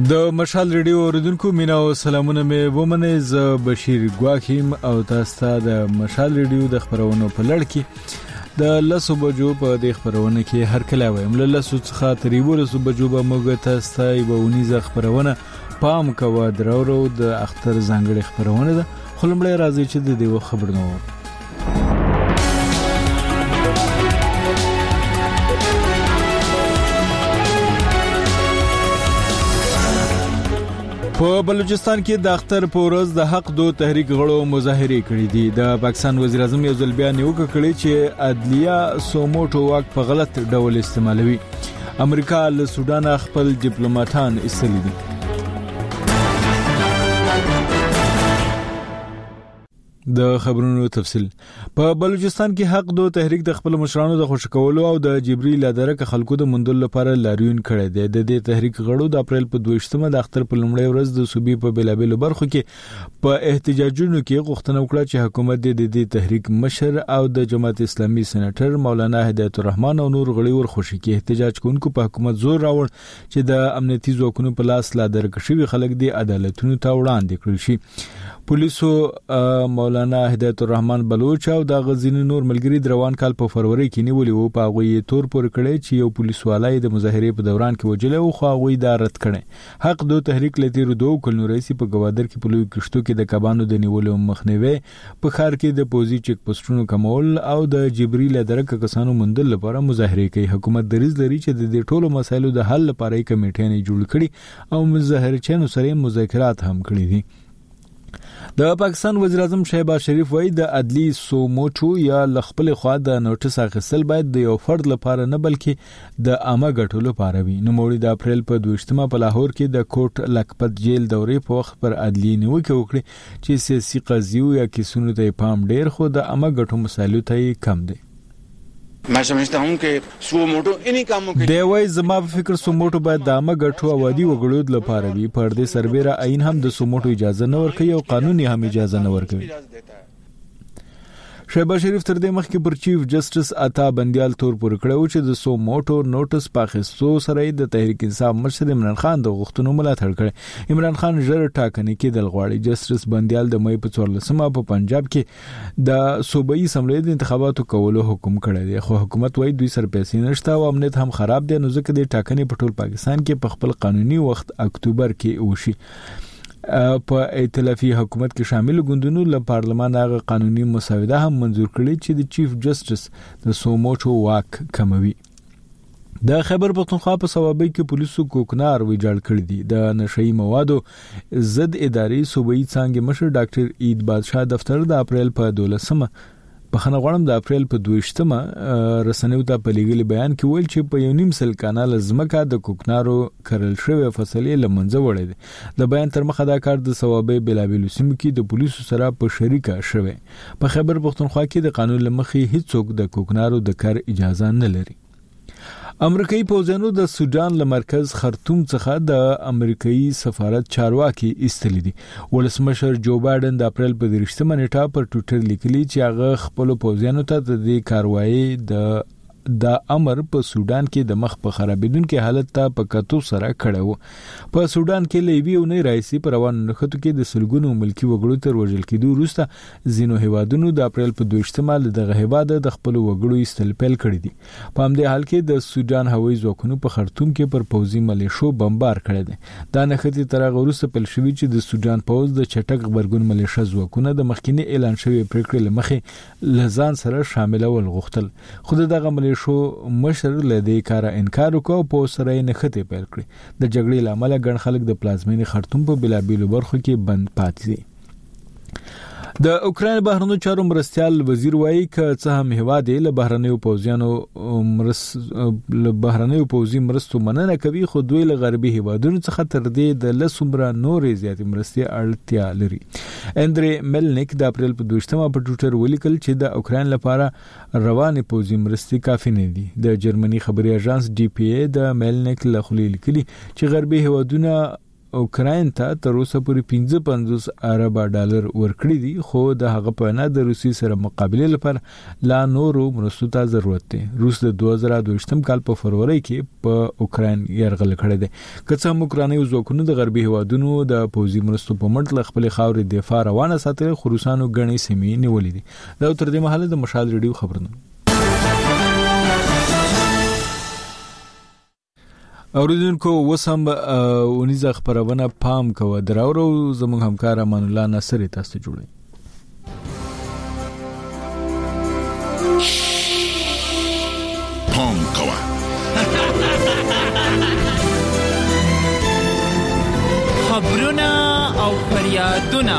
د مشال ریډیو اوریدونکو مینا او سلامونه مې ومنه ز بشیر ګواخیم او تاسو د مشال ریډیو د خبرونو په لړ کې د لسو بجو په د خبرونه کې هر کله وایم له لسو څخه تر 12 بجو به موږ تاسو ته ونیزه خبرونه پام کوه درورو د اختر ځانګړي خبرونه ده خلمړی راځي چې د دې خبرونه په بلوچستان کې د اختر په ورځ د حق دو تحریک غړو مظاهره کړې دي د پاکستان وزیر اعظم یو ځل بیا نیوکه کړې چې عدلیه سوموټو واک په غلط ډول استعمالوي امریکا له سودان خپل ډیپلوماټان ایستلي دي د خبرونو تفصیل په بلوچستان کې حق دو تحریک د خپل مشرانو د خوشکولو او د جبري لادرک خلکو د مندل لپاره لاریون کړی دی د دې تحریک غړو د اپریل په 22مه د اختر په لومړۍ ورځ د صوبې په بلابلو برخو کې په احتجاجونو کې غوښتنه وکړه چې حکومت د دې تحریک مشر او د جماعت اسلامي سېنیټر مولانا هدایت الرحمن او نور غړي ورخوشي کې احتجاج کوونکو په حکومت زور راوړ چې د امنیتي ځواکونو په لاس لادرک شوی خلک د عدالتونو ته وړاندې کړي شي پولیسو مولانا هدایت الرحمن بلوچ او د غزنی نور ملګری دروان کال په فروری کې نیولې وو په غوي تور پر کړي چې یو پولیس والای د مظاهره په دوران کې وجل او خو غوي د رد کړي حق دو تحریک لته ردو کلنو رئیس په گوادر کې په لوی کشتو کې د کبانو د نیولو مخنیوي په خار کې د پوزي چک پوسټونو کمول او د جبريل درک کسانو مندل لپاره مظاهره کوي حکومت دریز لري چې د دې ټولو مسایلو د حل لپاره کمیټې نه جوړ کړي او مظاهره چینو سره مذاکرات هم کړي دي د پاکستان وزیر اعظم شهباز شریف وایي د عدلی سوموټو یا لخپل خوا د نوټس اخیستل باید د یو فرد لپاره نه بلکې د عامه ګټو لپاره وي نو موړي د اپریل په 22مه په لاهور کې د کوټ لکپت جیل دورې په وخت پر عدلی نیوکه وکړي چې سیاسي قضیو یا کیسونو ته پام ډیر خو د عامه ګټو مسایلو ته کم دی मैं समझता हूं कि सोमोटो इन्हीं कामों के دی وای زما په فکر سوموټو باید د عامه ګټو او عادي وګړو لپاره وي پر دې سربېره عین هم د سوموټو اجازه نه ورکوي او قانوني هم اجازه نه ورکوي شهباز شریف تر دې مخکې پر چیف جسټس عطا بندیال تور پر کړو چې د سوموټو نوټس پاکستو سره د تحریک انصاف مشر عمران خان د غوښتنو ملاتړ کړ عمران خان ژر ټاکنې کې د غواړي جسټس بندیال د مې په 14مه په پنجاب کې د صوبایي اسمبلی د انتخاباتو کولو حکم کړی دی خو حکومت وايي دوی سر پیسې نشته او امنیت هم خراب دی نو ځکه د ټاکنې په ټول پاکستان کې په خپل قانوني وخت اکتوبر کې وشي په ائتلافي حکومت کې شامل ګوندونو له پارلمان هغه قانوني مسوده هم منزور کړی چې د چیف جسټس د سوموټو واک کموي د خیبر پختونخوا په صوابۍ کې پولیسو کوکنار ویجاړ کړی دي د نشئی موادو ضد اداري صوبایي څنګه مشر ډاکټر عید بادشاه دفتر د اپریل په 12مه په خنغړم د اپریل په 22مه رسنیو ته په لیګل بیان کې ویل چې په یو نیم سل کانال زمکا د کوکنارو کرل شوی فصلې لمنځه وړي دي د بیان تر مخه دا کار د صوابۍ بلابلو سیمو کې د پولیسو سره په شریکه شوی په خیبر پختونخوا کې د قانون لمخې هیڅوک د کوکنارو د کار اجازه نه لري امریکایي پوځیانو د سودان له مرکز خرطوم څخه د امریکایي سفارت چارواکي ایستلي دي ولسمشر جو بایدن د اپریل په 30مه نیټه پر ټوئیټر لیکلي چې هغه خپل پوځیانو ته د دې کاروایی د امر په سودان کې د مخ په خرابېدونکو حالت ته په کتو سره کړو په سودان کې لیبي او نه رئیسي پر روان نخښتو کې د سلګونو ملکی وګړو تر وژل کېدو وروسته زینو هیوادونو د اپریل په 22مه د هیواد د خپل وګړو استلپل کړی دي په همدې حال کې د سودان هوایي ځواکونو په خرطوم کې پر پوځي ملیشو بمبار کړی دي دا نخښتي تر هغه وروسته پل شوی چې د سودان پوځ د چټک غبرګون ملیشا ځواکونه د مخکینی اعلان شوی پریکړې لمخې لزان سره شاملول غوښتل خو دغه شو مشر له دې کار انکار وکاو په سره نه خته پیل کړی د جګړې لامل ګڼ خلک د پلازمینې خرطوم په بلابلو برخو کې بند پاتې دي د اوکرين بهرنیو چارو مرستيال وزیر وایي ک څه هم هواد له بهرنیو پوځي مرستو مننه کوي خو دوی له غربي هوادونو څخه تر دې د لسمره نورې زیاتې مرستي اړتیا لري اندري ملنیک د اپریل په 22مه په ټوئیټر ولیکل چې د اوکرين لپاره روانه پوځي مرستي کافي نه دي د جرمني خبري اژانس DPA د ملنیک له خلیل کلی چې غربي هوادونه اوکراین ته تر اوسه پورې $55 ارب ورکړي دي، خو د هغه په وینا د روسي سره مقابله لپاره لا نورو مرستو ته ضرورت دی. روس د 2022 کال په فروری کې په اوکراین یرغل کړی دی. که څه هم اوکرایني ځواکونو د غربي هیوادونو د پوځي مرستو په مټ له خپل خاورې دفاع روانه ساتلې، خو روسانو غني سیمې نیولې دي. دا تر دې مهاله د مشال ریډیو خبرونه. اوریدونکو وسم ونیزه خبرونه پام کوه دراورو زموږ همکار امان الله ناصر تاسو جوړي. پام کوه خبرونه او فریادونه.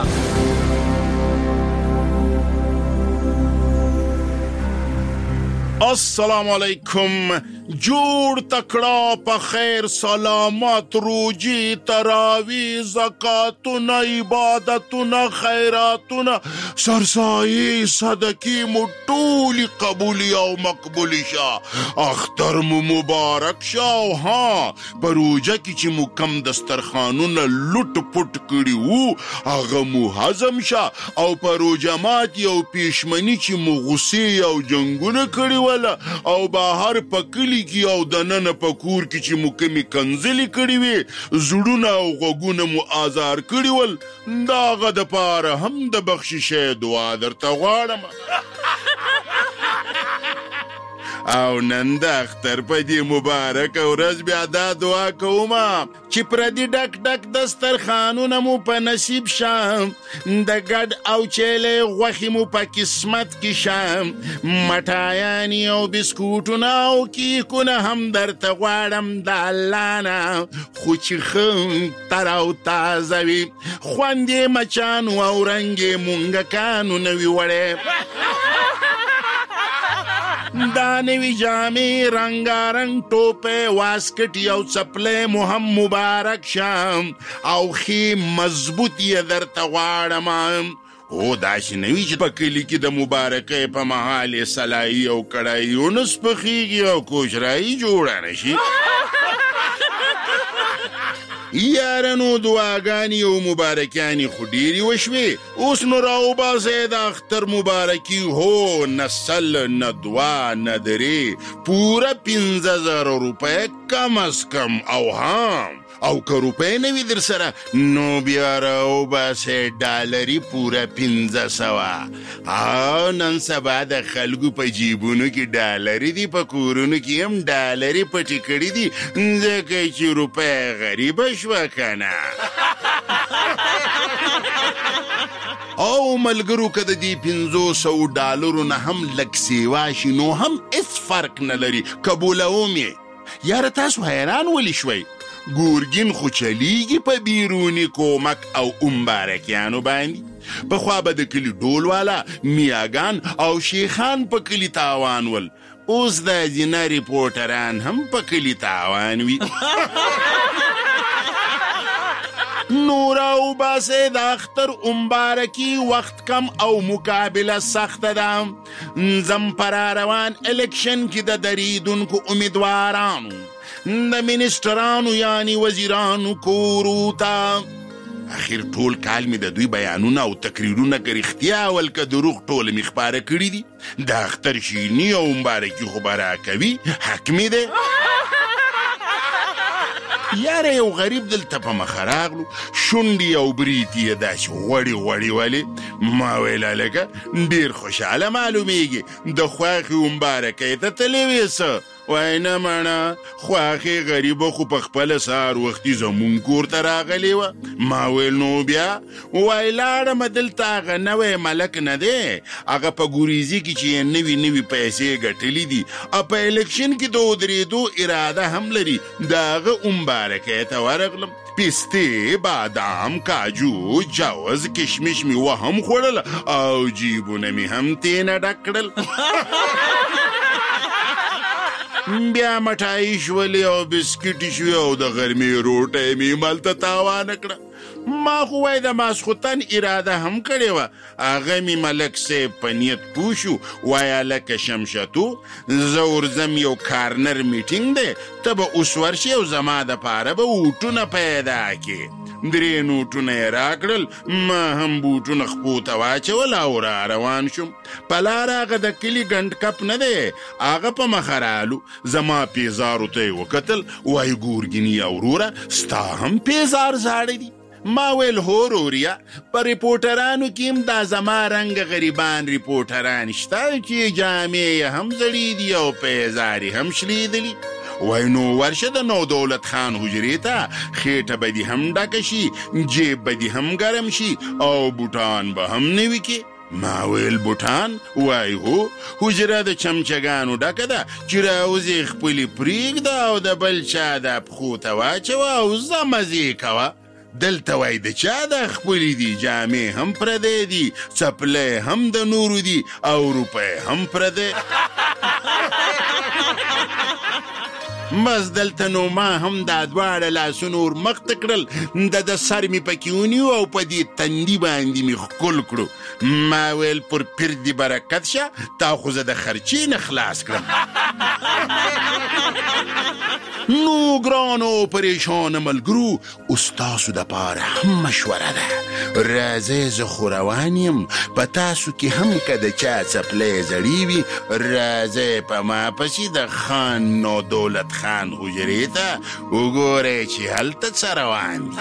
السلام علیکم. جوړ تکړه په خیر سلامت روجي تراوی زکاتونه عبادتونه خیراتونه سرسایي صدقې مو ټولې قبولي او مقبولي شه. اختر مو مبارک شه. او ها په روجه کې چې مو کم دسترخوانونه لوټ پټ کړي وو هغه مو هضم شه. او په روجه ماتي او پیشمني چې مو غصې او جنګونه کړي وله او بهر په کلي کې او د نن په کور کې چې مو کمی کنځلې کړي وي زړونه او غوږونه مو آزار کړي ول، د هغه دپاره هم د بخششۍ دعا درته غواړم. او نن د اختر په دې مبارک ورځ بیا دا دعا کوم چې پردي ډک ډک دسترخوانونه مو په نصیب شه، د ګډ او چیلې غوښې مو په قسمت کې شه، مټایانې او بسکوټونه او کیکونه هم درته غواړم د الله نه، خو چې ښه تر او تازه وي، خوند یې مچانو او رنګ یې مونګکانو نه وي وړی. دا نوی جامې رنګارنګ ټوپې واسکټ او څپلې مو هم مبارک شم او ښې مضبوط یې درته غواړم. او داسې نه وي چې په کلي کې د مبارکۍ په مهال یې سلایي او کړایي ونه سپخېږي او کوشرایي جوړه نه شي. یارانو دعاګانې او مبارکیانې خو ډېرې وشوې، اوس نو راوباسئ د اختر مبارکي. هو نه سل نه دوه نه درې پوره 15,000 روپۍ کم از کم. او او که روپۍ نه وي در سره نو بیا راوباسئ ډالري پوره 1500. او نن سبا د خلکو په جیبونو کې ډالري دي، په کورونو کې هم ډالري پټې کړي دي، ځکه چې روپۍ غریبه شوه که نه. او ملګرو که د دې $500 نه هم لږ سیوا شي نو هم هیڅ فرق نه لري، قبولوم یې. یاره تاسو حیران ولی شوئ؟ ګورګین خو چلیږي په بیروني کومک او مبارکیانو باندې. پخوا به د کلي ډول والا میاګان او شیخان په کلي تاوان ول، اوس د ځینه ریپورټران هم په کلي تاوان وي. نور او باسه د اختر مبارکي وخت کم او مقابله سخته ده. زم پر روان الیکشن کې د دریدونکو امیدوارانو د منیسټرانو یعنی وزیرانو کورو ته. اخر ټول کال می د دوی بیانونه او تقریرونه که رښتیا ول که دروغ ټول می خپاره کړي دي. د اختر شیریني او مبارکي خو به راکوي، حق می دی. یاره یو غریب دلته په مخه راغلو، شونډې او بریتې یې داسې غوړې غوړې ولې. ما ویل هلکه ډېر خوشحاله معلومیږي، د خوښې مبارکۍ ته تللی وې څه؟ وای نه مړه، خواښې غریبه خو په خپله سهار وختي زمونږ کور ته راغلې وه. ما ویل نو بیا؟ وای لاړم دلته هغه نوی ملک نه دی، هغه په ګوریزي کې چې یې نوي نوي پیسې ګټلي دي او په الیکشن کې د ودرېدو اراده هم لري، د هغه مبارکۍ ته ورغلم. پستې، بادام، کاجو، جوز، کشمش مې وهم خوړل او جیبونه مې هم تېنه ډک کړل. بیا مټایي شولې او بسکټې شوې او د غرمې روټۍ مې ملته تاوانه کړه. ما خو وای د ماسخوتن اراده هم کړې وه، هغه مې ملک صاحب په نیت پوه شو. وای هلکه شمشتو، زه ورځم یو کارنر میټینګ دی، ته به اوس ورشې او زما دپاره به ووټونه پیدا کړې. 3 نوټونه یې راکړل. ما هم بوټونه خپو ته واچول او را روان شم. په لار هغه د کلي ګنډ کپ نه دی، هغه په مخه رالو. زما پیزارو ته یې وکتل، وایي ګورګیني وروره ستا هم پیزار زاړه دي؟ ما ویل هو روریا، په ریپورټرانو کې هم دا زما رنګ غریبان ریپورټران شته چې جامې یې هم زړې دي او پیزار یې هم شلیدلي. وای نو ورشه د نو دولت خان حجرې ته، خېټه به دې هم ډکه شي، جیب به دې هم ګرم شي او بوټان به هم نوي کې. ما ویل بوټان؟ وای هو، حجره د چمچګانو ډکه ده چې راوځې خپلې پرېږده او د بل چا د پښو ته واچوه او ځه مزې کوه. دلته وای د چا د خپلې دي، جامې هم پردی دي، څپلۍ هم د نورو دي او روپۍ هم پردی. بس دلته نو ما هم دا دواړه لاسونه ور مخته کړل، د سر مې پکې ونیو او په دې تندي باندې مې ښکل کړو. ما ویل پر پیر دې برکت شه، تا خو زه د خرچې نه خلاص کړم. نو ګرانو پریشانه ملګرو، ستاسو دپاره هم مشوره ده. راځئ زه خو روان یم، په تاسو کې هم که د چا څپلۍ زړې وي، راځئ په ما پسې د خان نو دولت خان حجرې ته، وګورئ چې هلته څه روان دي.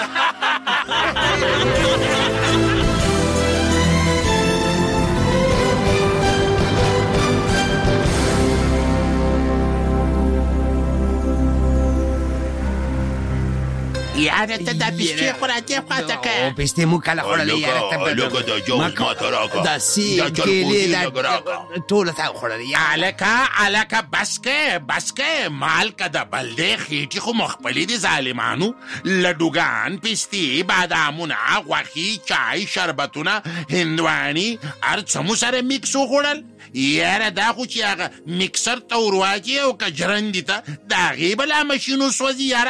یاره ته دا پسته خوراکې خواته که پسته مو کله خوړلی یاره لکه د جوز ما ته راکړه، دا سیب کیلې ټوله تا خوړلی. الکه بس که مال که د بلدې خېټې خو مخپلې دي ظالمانو. لډوګان، پستې، بادامونه، غوښې، چای، شربتونه، هندواني، هر څه مو سره میکس وخوړل. یاره دا خو چې هغه میکسر ته ورواچې او که جرندې ته د هغې بلا مشینو سوځي یاره.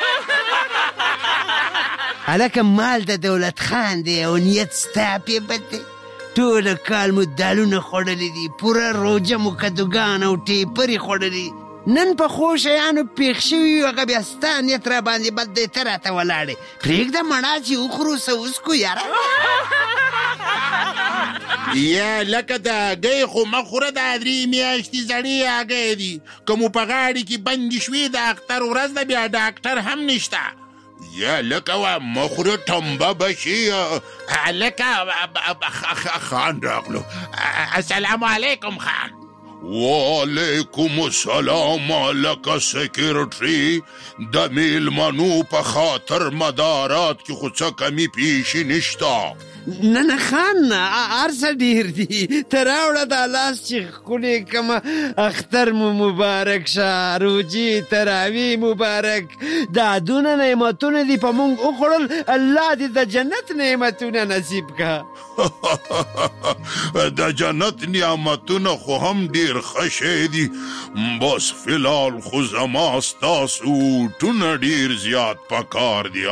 هلکه مال د دولت خان دی او نیت ستا پې بد دی. ټوله کال مو دالونه خوړلی دي، پوره روجه مو کدوګان او ټیپرې خوړلي. نن په ښو شیانو پېښ شوي هغه بیا ستا نیت را باندې بد دی، ته راته ولاړې. پرېږده مڼه چې وخورو څه وڅکو یاره. یا لکه د هګۍ خو مه خوره، دا 3 میاشتې زړې هګۍ دي. که مو په غاړې کې بندې شوې د اختر ورځ ده، بیا ډاکټر هم نشته. یا لکه مه خوره ټمبه به شي. لکه خان راغلو. السلام علیکم خان. وعلیکم السلام. لکه سیکرټري، د میلمنو په خاطر مدارات کې خو څه کمی پیشي نشته. نه خان، هر څه ډېر دي. ته راوړه دا لاس چې ښکلې کمه. اختر مو مبارک شه، روجې تراوی مبارک. دا دونه نعمتونه دي په مونږ وخوړل، الله دې د جنت نعمتونه نصیب که. د جنت نعمتونه خو هم ډېر ښه شی دي، بس فلال خو زما ستاسو ټونه ډېر زیات پکار دي.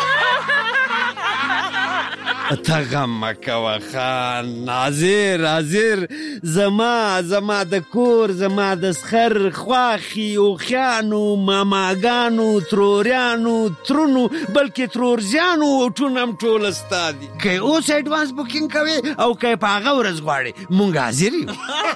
ته غم مه کوه خان. حاضر زما د کور، زما د سخر خواښي، اوښیانو، ماماګانو، تروریانو، ترونو، بلکې ترورزیانو ټونه هم ټوله ستا دي. که یې اوس ایډوانس بوکینګ کوې او که یې په هغه ورځ غواړې، مونږ حاضر یو.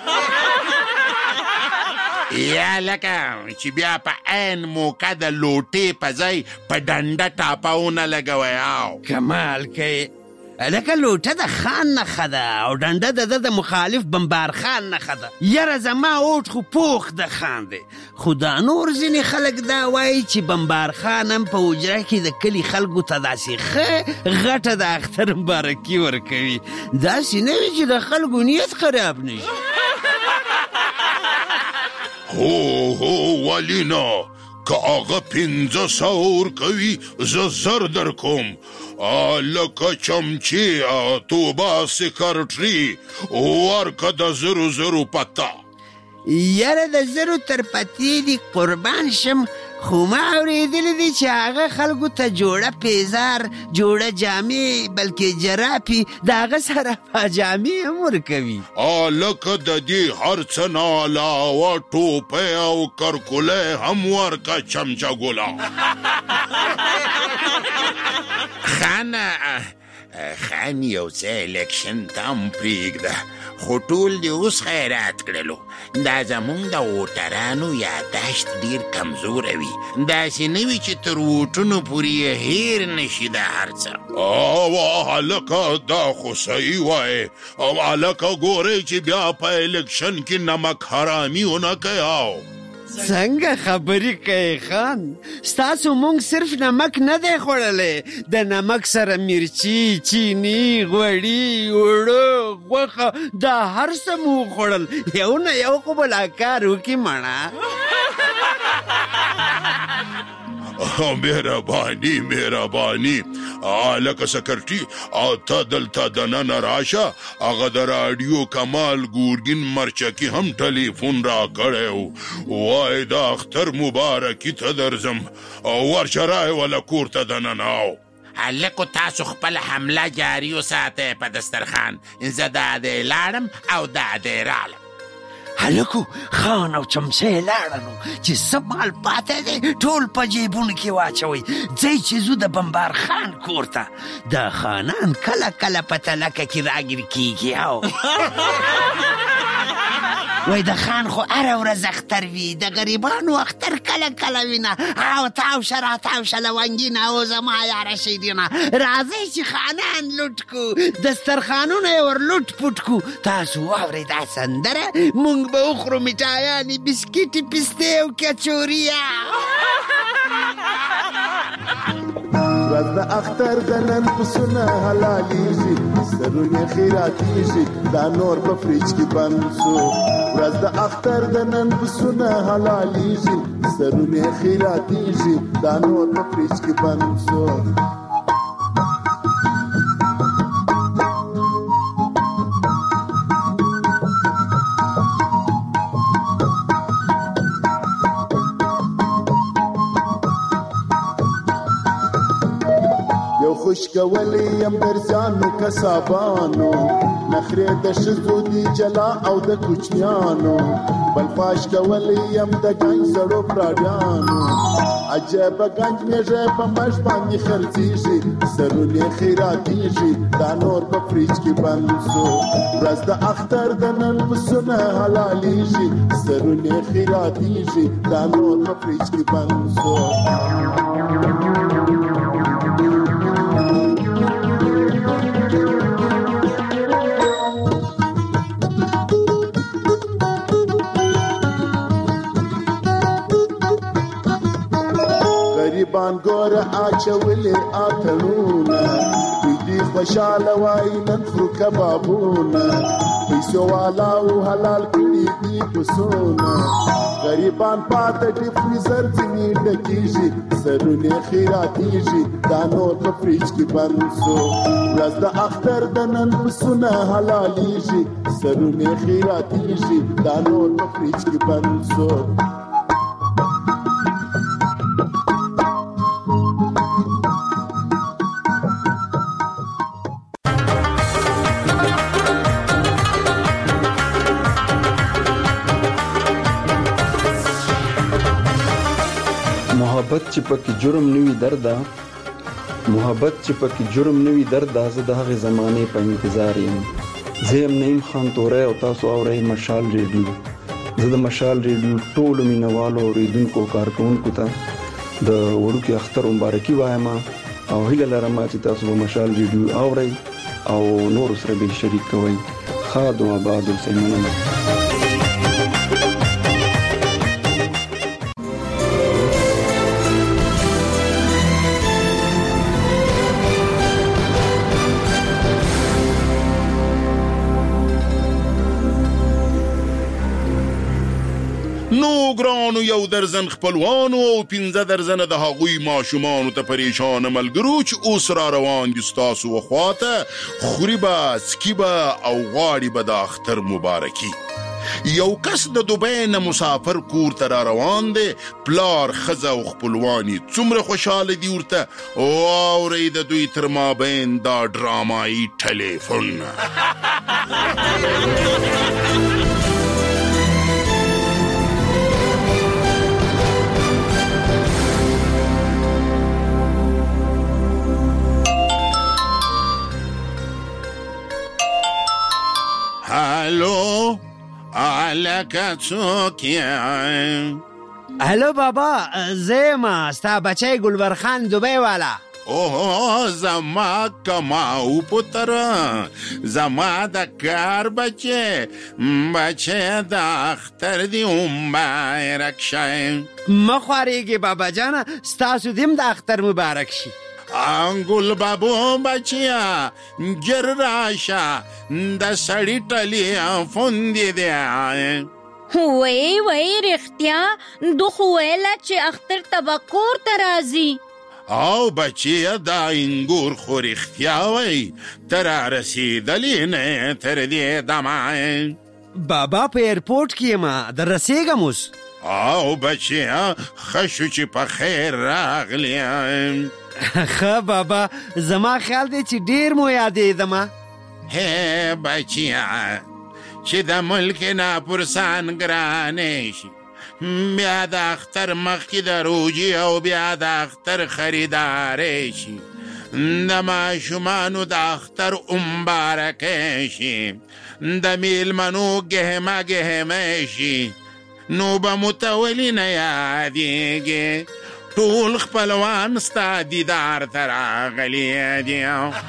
یا لکه چې بیا په عین موقع د لوټې په ځای په ډنډه ټاپهونه لګوئ. کمال کوې. لکه لوټه د خان نښه ده او ډنډه د مخالف بمبار خان نښه ده. یاره زما اوټ خو پوخ د خان دی. خو دا نور ځینې خلک دا وایي چې بمبار خان هم په حجره کې د کلي خلکو ته داسې ښه غټه د اختر مبارکي ورکوي. داسې نه وي چې د خلکو نیت خراب نه شي. هو ولینا، که هغه 500 ورکوي زه زر در کوم. لکه چمچې، توبه سیکرټري، ورکه د 0 پته. یاره د 0 تر پتې دي قربان شم، خو ما اورېدلی دي چې هغه خلکو ته جوړه پیزار، جوړه جامې، بلکې جرافې د هغه سره پاجامې هم ورکوي. لکه د دې هر څه نه علاوه ټوپۍ او کرکولی هم ورکه چمچه ګله. خان یو څه الیکشن ته هم پرېږده، خو ټول دې اوس خیرات کړلو. دا زمونږ د ووټرانو یاداشت ډېر کمزوره وي، داسې نه وي چې تر ووټونو پورې یې هیر نشي دا هر څه. هلکه دا خو صحیح وایې. هلکه ګورئ چې بیا په الیکشن کې نمک حرامي ونه کوي. څنګه خبرې کوي خان؟ ستاسو مونږ صرف نمک نه دی خوړلی، د نمک سره مرچي، چینی، غوړي، اوړه، غوښه، دا هر څه مو وخوړل. یو نه یو خو به لا کار وکړي مڼه. مهرباني لکه سکرټي ته دلته دننه راشه. هغه د راډیو کمال ګورګین مرچکي هم ټلیفون را کړی و، وایي د اختر مبارکي ته درځم، ورشه رایې وله کور ته دننه. هلکو تاسو خپل حمله جاري وساتئ په دسترخوان. زه دا دی لاړم او دا دی رالم. هلکو خان او چمچۍ لاړنو چې څه مال پاته دی ټول په جیبونو کې واچوئ. ځئ چې ځو د بمبار خان کور ته. د خانان کله کله په تلکه کې راګیر کیږي. وای د خان خو هره ورځ اختر وي، د غریبانو اختر کله کله وینه. او تاوشه راتاوشه لونګینه او زما یاره شیرینه، راځئ چې خانان لوټ کو، دسترخوانونه یې ور لوټ پوټ کو. تاسو واورئ دا سندره، مونږ به وخورو میټایانې، بسکیټې، پستې او کچوریا. ورځ د اختر د نن پسونه حلالېږي، سرونه خیراتېږي، دا نور په فریج کې بند شو. ورځ د اختر د نن پسونه حلالېږي، سرونه خیراتېږي، دا نور په فریج کې بند شو. خوشګولی یم درځانو کسابانو، نخرې د ښځو دي جلا او د کوچنیانو، بل فاش کولی یم د ګنج زړو پراډیانو. عجبه ګنج میږه په مش باندې خرڅېږي، سرونه خیراتېږي، دا نور په فریج کې بند شو. ورځ د اختر د نن پسونه حلالېږي، سرونه خیراتېږي، دا نور په فریج کې بند شو. غریبان ګوره اچولې اتڼونه، دوی خوشاله وایي نن خورو کبابونه، پیسو والاو حلال کړي دي پسونه. غریبان پاته دي فریزر ځینې ډکېږي، سرونه خیراتېږي، دا نور په فریج کې بند شو. ورځ د اختر د نن پسونه حلالېږي، سرونه خیراتېږي، دا نور په فریج کې بند شو. محبت چې پکې جرم نوي درده، محبت چې پکې جرم نوي درده، زه د هغې زمانې په انتظار یم. زه یم نعیم خان توری او تاسو اورئ مشال ریډیو. زه د مشال ریډیو ټولو مینوالو اورېدونکو کارکوونکو ته د وړوکي اختر مبارکي وایم او هیله لرم چې تاسو به مشال ریډیو اورئ او نورو سره به شریک کوئ. ښاد و آباد اوسئ. مننه. نو ګرانو یو درزن خپلوانو او 15 درزنه د هغوی ماشومانو ته پریشان ملګرو چې اوس را روان دي ستاسو وخواته، خوري به، سکي به او غواړي به د اختر مبارکي. یو کس د دوبۍ نه مسافر کور ته را روان دی. پلار ښځه او خپلوان یې څومره خوشحاله دي ورته. واورئ د دوی تر مابین دا ډرامایي ټلیفون. هلو الکه څوک یې؟ هلو بابا، زه یم ستا بچی ګلبر خان دوبۍ والا. اوه زما کماو پتره، زما د کار بچی د اختر دی مبارک شي. مه خوارېږې بابا جانه، ستاسو دې هم د اختر مبارک شي. ګل بابو بچیا جر راشه، د سړی ټلیفون دی. وای رښتیا دو خو ویله چې اختر ته به کور ته راځي. او بچیا دا انګور خو رښتیا وای، ته رارسېدلې نه تر دې دمه. بابا په ایرپورټ کې یم، در رسېږم اوس. او بچیا ښه شو چې په خیر راغلی. ښه بابا، زما خیال دی چې ډېر مو یادېدمه. هی بچیا چې د ملک ناپرسان ګرانې شي، بیا د اختر مخکې د روجي او بیا د اختر خریدارې شي، د ماشومانو د اختر مبارکې شي، د میلمنو ګهمه ګهمه شي، نو به مو ته ولې نه یادېږي؟ ټول خپلوان ستا دیدار ته راغلي دي.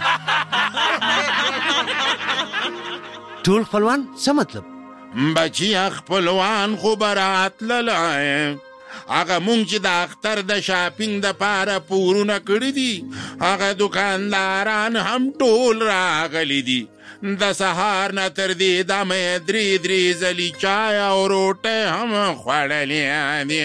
ټول خپلوان څه مطلب؟ بچیا خپلوان خو به راتللی، هغه مونږ چې د اختر د شاپینګ دپاره پورونه کړي دي، هغه دکانداران هم ټول راغلي دي. د سهار نه تر دې دمه درې ځلې چای او روټۍ هم خوړلې دي.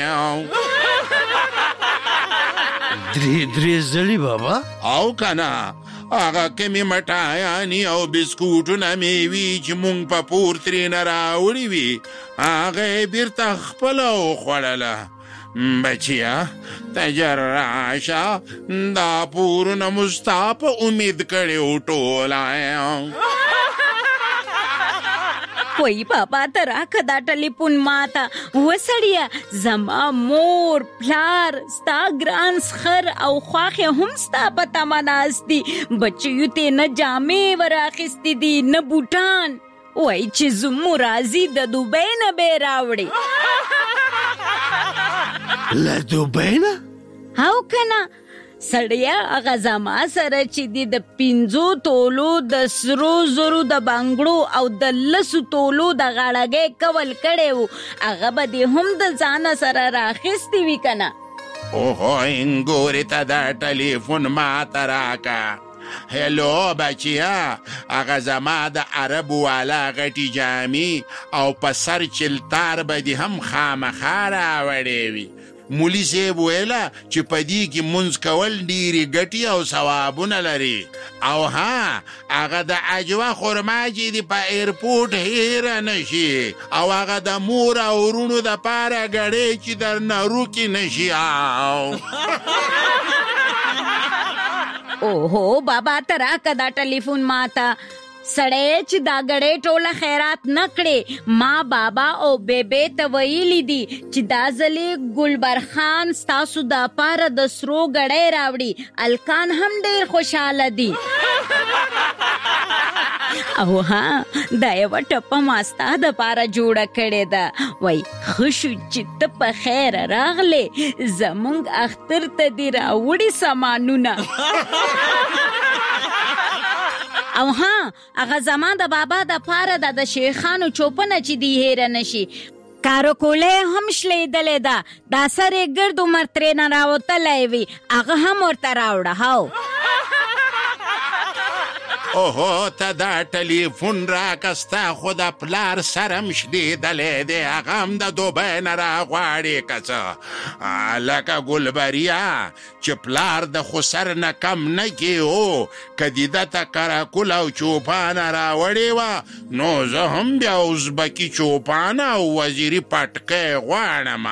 درې ځلې بابا؟ او کنه هغه کمې مټایانې او بسکوټونه میوې چې مونږ په پور ترېنه راوړي وي، هغه یې بیرته خپله وخوړله. بچیا ته ژر راشه، دا پورونه مو ستا په امید کړي و ټوله. وای بابا ته راکه دا ټلیفون ماته. وسړیه زما مور پلار ستا ګران سخر او خواښې هم ستا په تمه ناست دي. بچیو ته نه جامې وراخیستې دي نه بوټان. وای چې زمو راځي د دوبۍ نه به راوړې. له دوبۍ نه؟ او کنه سړیا هغه زما سره چې دی د 5 تولو د سرو زرو د بنګړو او د 10 تولو د غاړګۍ کول کړی و، هغه به دې هم د ځانه سره راخیستې وي کنه. اوهو انګورې ته دا ټلیفون ماته راکه. هلو بچیا، هغه زما د عرب والا غټي جامې او په سر چلتار به دې هم خامخا راوړې وي. مولی صاحب ویله چې په دې کې منځ کول ډېرې ګټې او ثوابونه لري. او ها هغه د عجوه خرما چې دې په ایرپورټ هیره نه شي، او هغه د مور او ورونو دپاره ګړۍ چې درنه روکې نه شي. اوهو بابا ته راکه دا ټلیفون ماته. سړی چې دا ګړۍ ټوله خیرات نه کړې، ما بابا او بیبې ته ویلي دي چې دا ځلې ګلبر خان ستاسو دپاره د سرو ګړۍ راوړي. الکان هم ډېر خوشحاله دي. او ها دا یوه ټپه ما ستا دپاره جوړه کړې ده. وای ښه شو چې ته په خیره راغلې، زمونږ اختر ته دې راوړي سامانونه. او ها هغه زما د بابا د پاره د شیخانو چوپنه چې دی هیره نشي. کاروکوله هم شلیدلې ده، دا سره ګرد عمر ترېنه راوتلی وي، هغه هم ورته راوړه. هاو اوهو ته دا ټلیفون راکستا خو د پلار سره م شدېدلی دی هغه هم د دوبۍ نه راغواړي که څه لکه ګلبریا چې پلار د خسر نه کم نه کې و که دې ده ته کرکول او چوپانه راوړې وه نو زه هم بیا ازبکي چوپانه او وزیري پټکی غواړم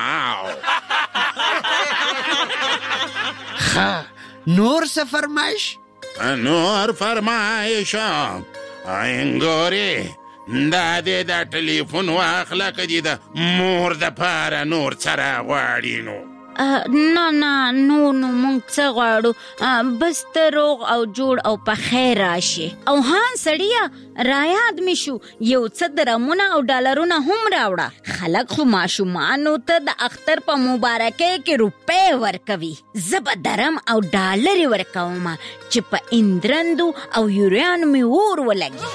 نور څه فرمایش؟ نور فرمایش انګورې دا دې د ټلیفون واخله که دې د مور دپاره نور څه راغواړي نو نه نو مونږ څه غواړو بس ته روغ او جوړ او په خیر راشي او هان سړیه رایاد می شو یو څه درمونه او ډالرونه هم راوړه خلک خو ماشومانو ته د اختر په مبارکۍ کې روپۍ ورکوي زه به درم او ډالرې ورکوم چې په اندرندو او یوریانو مې اور ولګي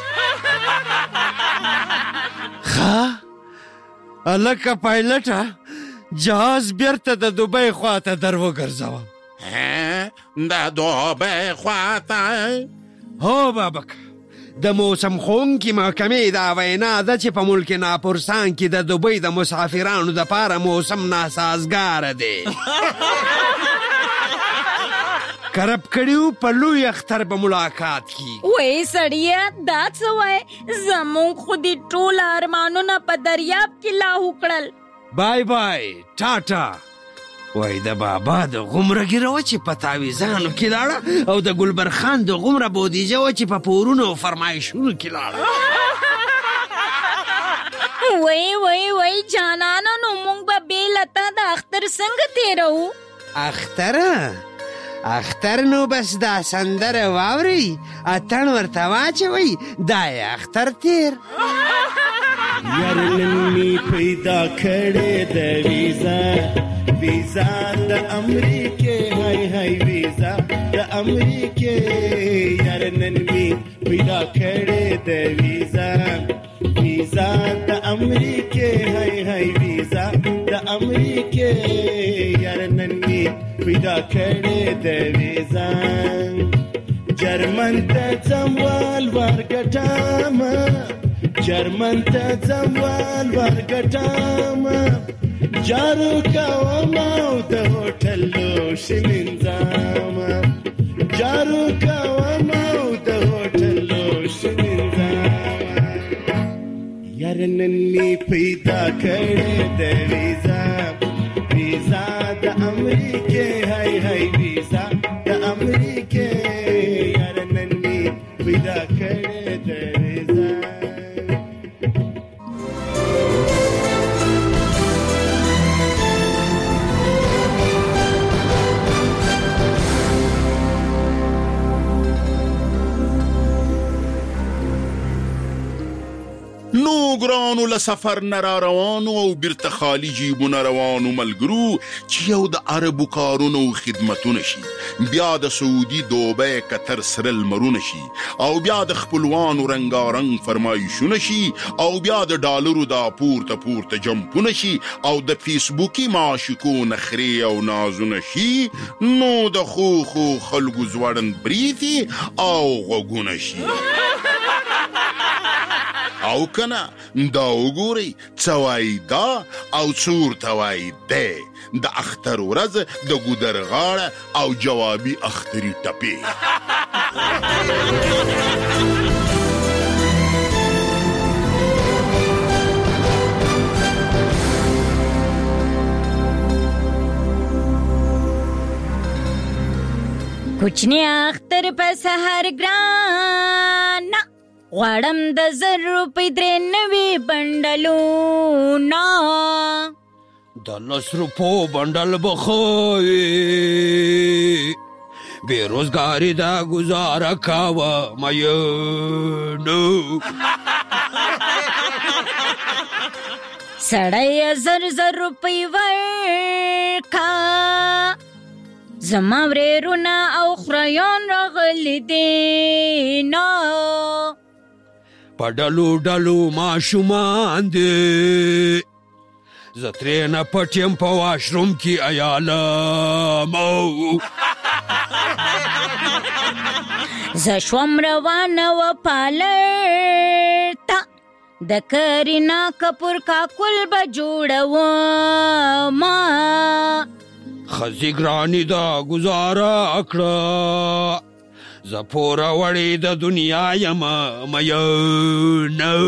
هلکه پایلټه جهاز بیرته د دوبۍ خواته در وګرځوه د دوبۍ خواته هو بابک د موسم ښوونکي محکمې دا وینا ده چې په ملک ناپرسان کې د دوبۍ د مسافرانو دپاره موسم ناسازګاره دی کرب کړیو په لوی اختر به ملاقات کی وای سړیه دا څه وای زمونږ خو دې ټول ارمانونه په دریاب کې لاهو کړل بای بای ټاټا وای د بابا د غومره ګیره وه چې په تاویزانو کې لاړه او د ګلبر خان د غومره بودیجه وه چې په پورونو او فرمایشونو کې لاړه وای جانانو نو مونږ به بې له تا د اختر څنګه تېروو اختر نو بس دا سندره واورئ اتڼ ورته واچوئ دا یې اختر تیر یار نن می پیدا کړې د ویزا د امریکې هاي ویزا د امریکې یار نن می پیدا کړې د ویزا د امریکې هاي ویزا د امریکې یار نن می پیدا کړې د ویزا جرمن ته ځموال ورګټم جرمن ته ځموال ورګټم جارو کوم او د هوټل لوښي مینځم جارو کوم او د هوټل لوښي مینځم یار نن می پیدا کړې د ویزا د امریکې هاي ویزا د امریکې یار نن می پیدا کړې د ویزا نو ګرانو له سفر نه را روانو او بیرته خالي جیبونه روانو ملګرو چې یو د عربو کارونو خدمتونه شي بیا د سعودي دوبۍ قطر سره لمرونه شي او بیا د خپلوانو رنګارنګ فرمایشونه شي او بیا د ډالرو دا پورته جمپونه شي او د فیسبوکي معاشقو نخرې او نازونه شي نو د خو خلکو زوړن بریتي او غوږونه شي او کنه دا وګورئ څه وایي دا او څه ورته وایي دی د اختر ورځ د ګودر غاړه او جوابي اختري ټپې کوچنی اختر په سحر ګرانه غواړم د 1000 روپۍ 93 بنډلونه د 10 روپو بنډل بخوي بیروزګاری دا گزاره کاوه مینو سړی 1000 روپۍ ورکا زما ورېرونه او خریان راغلی دینا په ډلو ماشومان دي زه ترېنه پټ یم په واشروم کې عیالم زشوم روانه و پالر تا د کرینا کپور کاکل به جوړوم خزی ګرانی دا گزاره کړه زه پوره وړې د دنیا یم میینه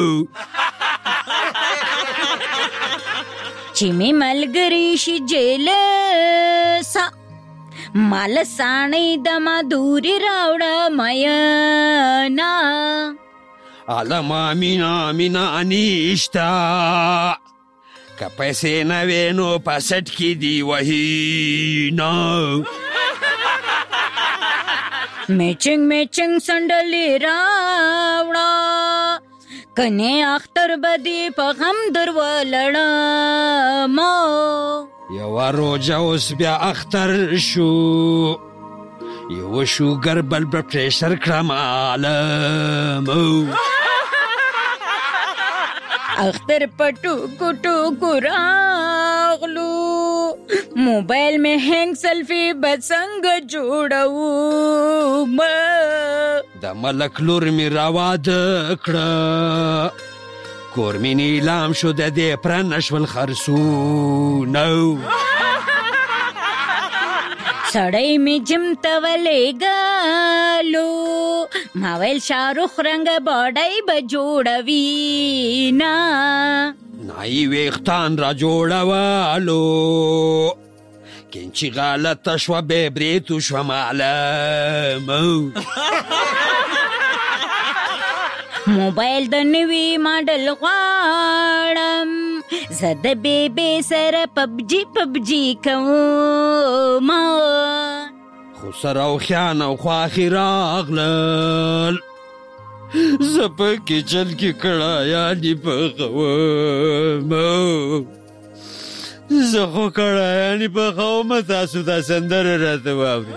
چې مې ملګري شي جیلسا مال ساڼې د مدوري راوړه مینا علما مینا نیشتا که پیسې نه وې نو په سټ کې دی وهینا میچنګ سندلې راوړه کنه اختر بدی په غم درولړم یو روجه اوس بیا اختر شو یو شوګر بل پریشر کړم عالم اختر پټو کوټو راغلو موبایل میں هنگ سلفی بسنگ جوړو د ملک لور می راواد کړه کور می نیلام شو د دې پرنشول خرسونو سړی می جم تولېګالو ماویل شاروخ رنگ باډی به جوړوي نا نای ویختان را جوړوالو کینچی غلطه شوه به بریتو شوه معلمو موبایل د نوی ماډل غواړم زه د بیبي سره پبجي کوم خو سره او خیان او خواخې راغلل زه په کچن کې کړایانې پخوم زه خو کړایانې پخوم تاسو دا سندره راته واورئ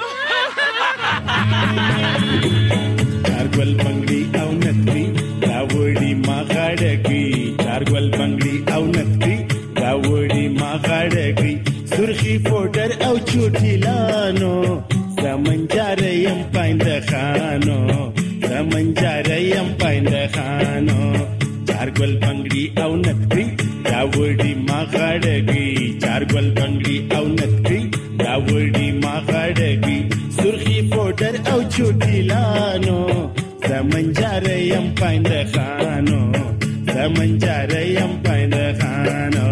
چارګل بنګړي او نتري راوړي ما غاړګي چارګل بنګړي او نتري راوړي ما غاړګي سرخي پوډر او چوټي لانو زمنجار يم پاند خانو زمنجار يم پاند خانو چارګل بنګړي او نتري راوړي ما غاړګي چارګل بنګړي او نتري راوړي ما غاړګي سرخي پوډر او چوټي لانو زمنجار يم پاند خانو زمنجار يم پاند خانو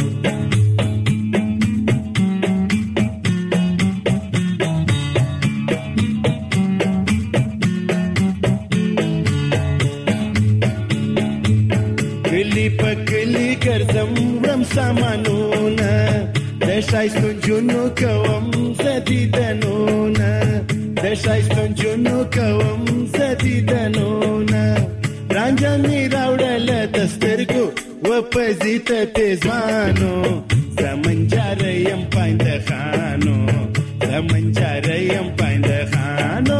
کلی پکلی ګرځم رم سامانونه د شایستون جنو کوم زدیدنونه د شایستون جنو کوم زدیدنونه رانجه می راوړل د سترګو و پزیت تیزوانو زمنجار یم پاند خانو زمنجار یم پاند خانو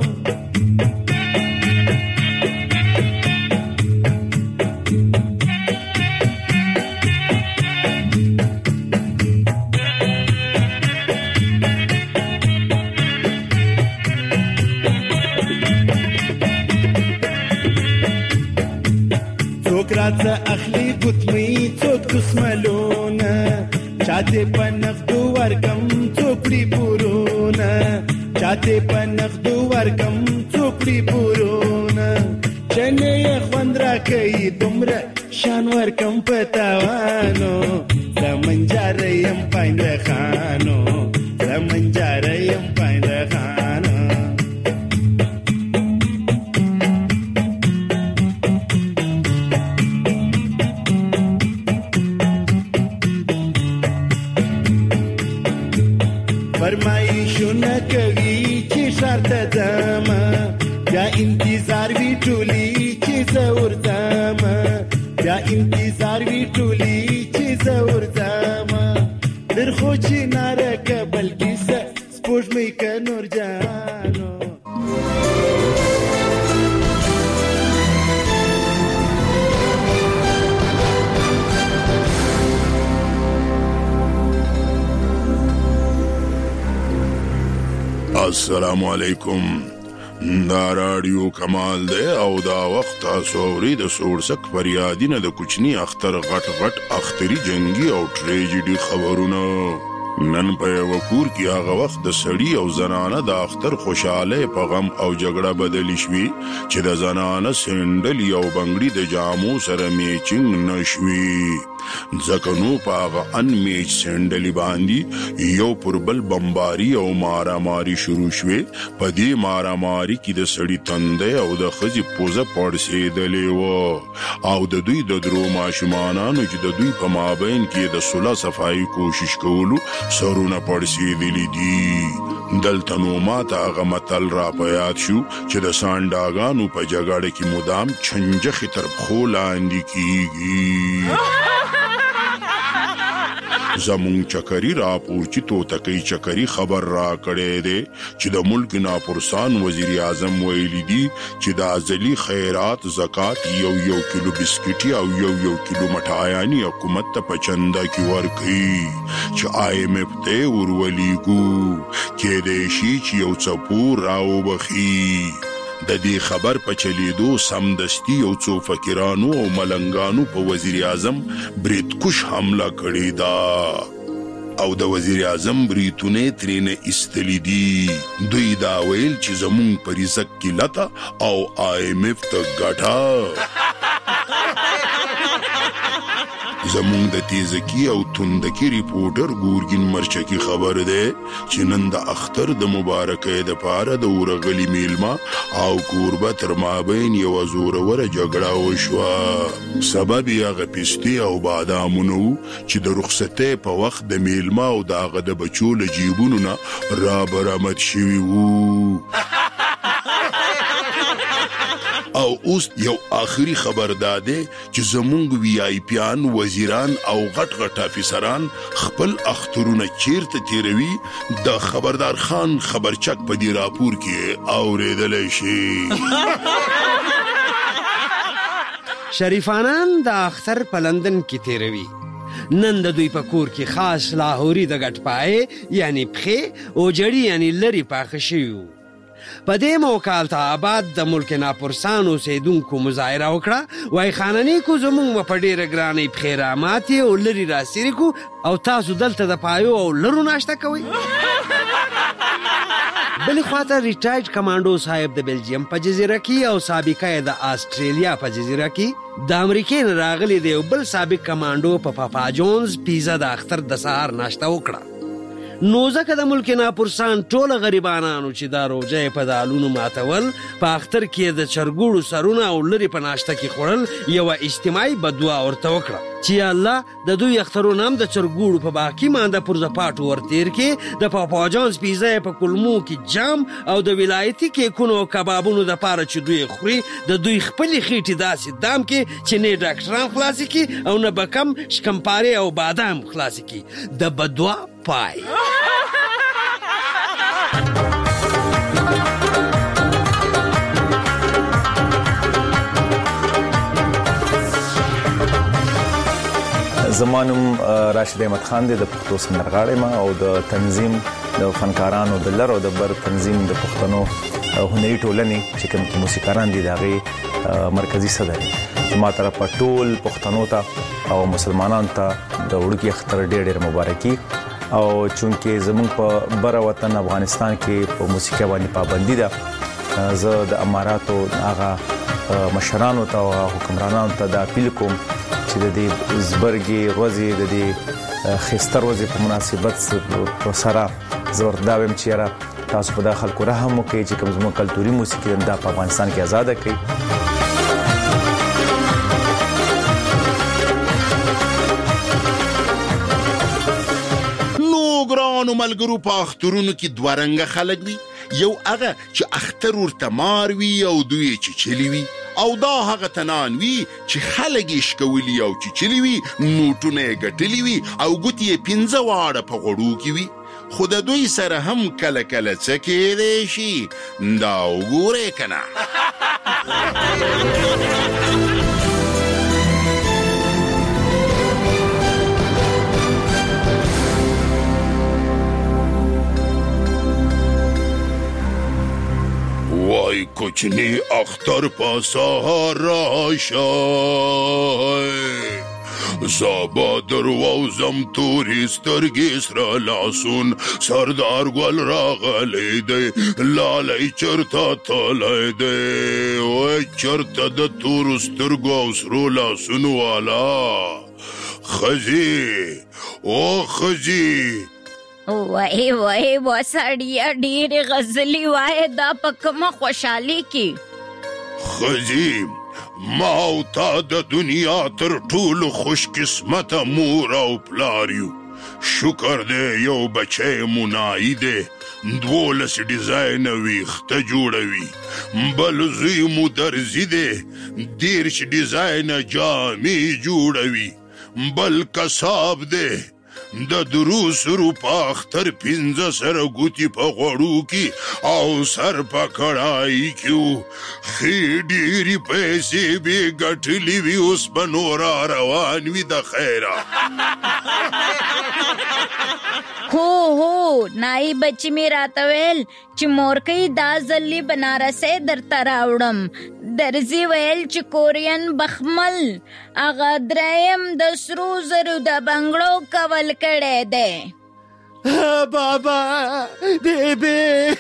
راځه اخلي ګوتمي څوک دسملونه چاته په نغدو ورکم څوکړي پورونه چاته په نغدو ورکم څوکړي پورونه چنه خوند راکوي دومره شان ورکم پتاوانو زمنجار يم پاند خانو زمنجار يم پاند خانو فرمایشونه کوي چې شرط دما یا انتظار وی ټولي چې زور دما یا انتظار وی ټولي چې زور دما در خو چې نارک بلکې سپوږ مې ک نور جانو السلام علیکم دا رادیو کمال دی او دا وخت تاسو اورئ د سوړسک فریادینه د کوچني اختر غټ اختري جنگي او ټریجډي خبرونه. نن په یو کور کې هغه وخت د سړی او زنانه د اختر خوشاله په غم او جګړه بدلی شوي چې د زنانه سندل یو بنگړي د جامو سره میچنګ نشوي. ځکه نو په هغه ان میچ سندلي باندې یو پر بل بمباري او ماراماري شروع شوي. په دې ماراماري کې د سړی تندې او د ښځې پوزه پړسېدلې وه او د دوی د درو ماشومانانو چې د دوی په مابین کې د صلح صفایي کوشش کولو سرونه پړسېدلي دي. دلته نو ماته هغه متل را په یاد شو چې د سانډاګانو په جګړه کې مدام چنجخې تر پښو لاندې کیږي. زمون چکری راپورچی توتکی چکری خبر را کړی دی چې د ملک ناپرسان وزیر اعظم ویلی دی چې د ازلی خیرات زکات یو کیلو بسکټي او یو کیلو مټایانی حکومت ته پچنده کی ورکړي چې IMF ته ورولېګو کې د شي چې یو څپور راو بخي. د دې خبر په چلیدو سمدستی یو څو فقیرانو او ملنګانو په وزیر اعظم بریدکش حمله کړې ده او د وزیر اعظم بریتونه ترینه استلی دي. دوی دا ویل چې زمون په رزق کې لته او IMF ته ګټه. زمون د تیزکی او توندکی ریپورټر ګورګین مرچکی خبر ده چې نن د اختر د مبارکۍ د پاره د ورغلی میلما او کوربه تر مابین یو زوروره جګړه وشوه. سبب یې هغه پستی او بادامونو چې د رخصتۍ په وخت د میلما او د هغه د بچو له جیبونو نه را برآمد شوي وو. او اوس یو آخري خبر داده چې زمونږ VIP وزیران او غټ افیسران خپل اخترونه چیرته تیروي د خبردار خان خبرچک په دې راپور کې اوریدلی شي. شریفانان د اختر په لندن کې تیروي. نن د دوی په کور کې خاص لاهوري د غټ پای یعنی پخې او جړی یعنی لري پاخه شوي. په دې موقع التهابات د ملک ناپرسان اوسیدونکو مظاهره وکړه. وای خاننۍ کو زمونږ په ډېره ګرانۍ پښې راماتې او لرې راسیرې کو او تاسو دلته د پایو او لرو ناشته کوئ. بلې خواته ریټایرډ کمانډو صاحب د بلجیم په جزیره کې او سابقه یې د آسټرالیا په جزیره کې د امریکې نه راغلی دی یو بل سابق کمانډو په پاپا جونز پیزا د اختر د سهار ناشته وکړه. نو ځکه د ملک ناپرسان ټوله غریبانانو چې دا روژه یې په دالونو ماتول په اختر کې د چرګوړو سرونه او لرې په ناشته کې خوړل یوه اجتماعي بددعا ورته وکړه چې یا الله د دوی اخترونه هم د چرګوړو په باقي مانده پرزپاټو ورتیر کې د پاپا جونز پیزا یې په کلمو کې جام او د ولایتي کیکونو او کبابونو دپاره چې دوی خوري د دوی خپلې خېټې داسې دام کې چې نه ډاکټران خلاصې کړي او نه به کم شکمپارې او بادام خلاصې کړي. د بددعا پای. زمانم راشد احمد خان دی د پښتو سندرغاړی ما او د تنظیم د فنکارانو د لر او د بر تنظیم د پښتنو هنري ټولنې چې کوم موسیقاران دي دغه مرکزی صدر دی. ما طرف په ټول پښتنو ته او مسلمانانو ته د وړوکی اختر ډېر مبارکي. او چونکه زمون په بر وطن افغانستان کې په موسیقي باندې پابندي ده زه د اماراتو هغه مشرانو ته او حکمرانانو ته د اپیل کوم چې د دې زبرګي ورځې د دې خستر ورځې په مناسبت سره زور دا ویم چې را تاسو په داخل کو رحم وکړئ چې کوم زموږ کلتوري موسیقي د افغانستان کې آزاد کړي. ګرانو ملګرو په اخترونو کې دوه رنګه خلک وي. یو هغه چې اختر ورته مار وي او دوی چیچلي وي او دا هغه تنان وي چې خلک یې شکولي او چیچلي وي نوټونه یې ګټلي وي او ګوتې یې 15 واړه په غوړو کې وي. خو د دوی سره هم کله کله څه کېدی شي دا وګورئ که نه. کوچنی اختر په سهار راشئ زابا دروازم تورې سترګې سره لاسون سردار ګل راغلی دی لالی چرته تللی دی وای چرته د تورو سترګو او سرو لاسونو والا ښځې او ښځې وای وای وسړیه ډېرې غزلې وایې دا په کومه خوشحالي کې ښځې ما او تا د دنیا تر ټولو خوش قسمته مور او پلار یو شکر دی یو بچی منائی دی 12 ډیزاینه ویښته جوړوي بل زوی مو درزي دی 10 ډیزاینه جامې جوړوي بل کساب دی د دروسرو په اختر 15 سره ګوتې په غوړو کې او سر په کړائی کې ښې ډېرې پیسې به ګټلې وي اوس به نور روان وي د خیره هو نای بچی می راته ویل چې مورکۍ دا ځلې بنارسۍ درته راوړم درځي ویل چې کورین بخمل هغه دریم د سرو زرو د بنګړو کول کړی دی بابا بیبي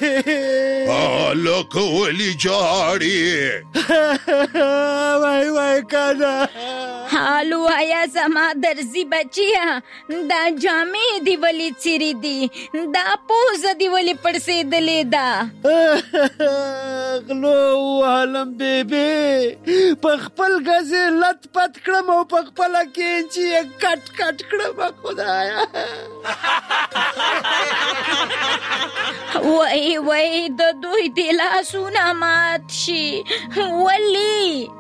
لکه ولې جاړې وای وای کنه حال وایا زما درځي بچیا دا جامې دی ولې څیرې دي دا پوزه دی ولې پړسېدلې ده غلو وهلم بیبي په خپل ګزې لت پت کړم او په خپله کینچې یې کټ کټ کړم خدایا وای وای د دوی د لاسونه مات شي ولې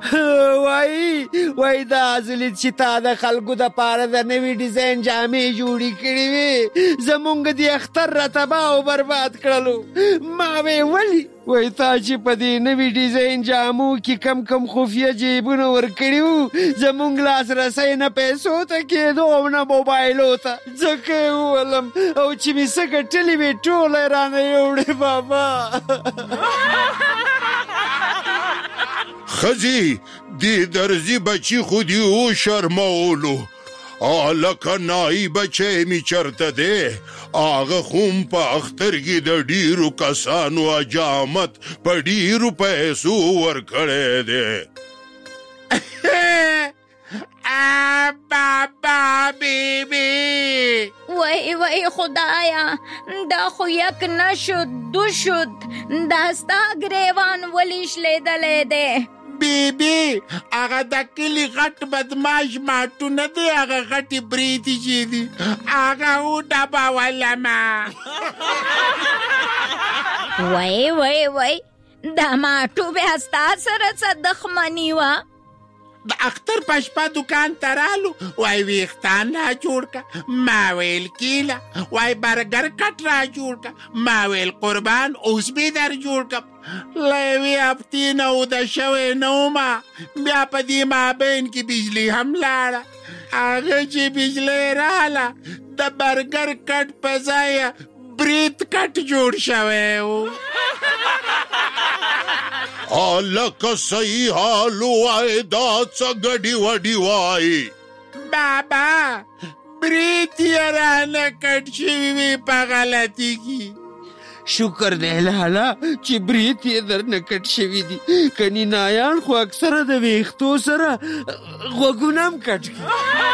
وای دا ځلې چې تا د خلکو د پاره د نوي ډیزاین جامې جوړې کړې وې زمونږ د اختر را تباه او برباد کړلو ما وې ولې وای تا چې په دې نوي ډیزاین جامو کې کم خفیه جیبونه ورکړي وو زمونږ لاسرسی نه پیسو ته کېدو او نه موبایلو ته ځکه یې وولم او چې مې څه ګټلې وې ټوله یې رانه یوړې بابا ښځې دې درځي بچي خو دې وشرمولو لکه نایي بچی مې چرته دی هغه خو په اختر کې د ډېرو کسانو اجامت په ډېرو پیسو ورکړی دی بابا بیبي وای خدایا دا خو یک نشد دو شد دا ستا ګریوان ولې شلیدلی دی بیبي هغه د کلي غټ بدماش ماټونه دی هغه غټې بریتې چې دي هغه وډبولمه وای دا ماټو بیا ستا سره څه دښمني وه د اختر په شپه دوکان ته رالو وای ویښتان را جوړ که ما ویل کیله وای برګر کټ را جوړ که ما ویل قربان اوس به در جوړ کم له یوې هفتې نه اوده شوی نه ومه بیا په دې مابین کې بجلي هم لاړه هغه چې بجلۍ راله د برګر کټ په ځایه بریت کټ جوړ شوی و لکه صحیح حال وای دا څه ګډي وډي وای بابا بریت یې رانه کټ شوي وي په غلطي کې شکر دی لالا چې بریت یې درنه کټ شوي دي کني نایان خو اکثره د ویښتو سره غوږونه هم کټ کړي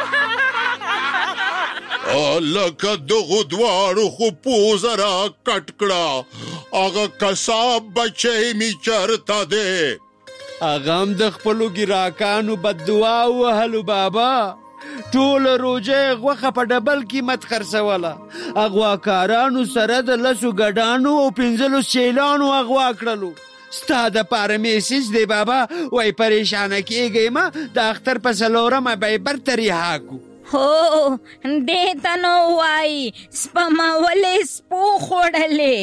لکه دغو دواړو خو پوزه را کټ کړه هغه کساب بچی مې چرته دی هغه هم د خپلو ګراکانو بددعا ووهلو بابا ټوله روژه یې غوښه په ډبل قیمت خرڅوله اغواکارانو سره د 10 ګډانو او 15 چیلانو اغوا کړلو ستا د پاره میسیج دی بابا وای پریشانه کېږئ مه د اختر په 4مه به یې برته رها کړو هو دې ته نو وایي سپمولې سپو خوړلې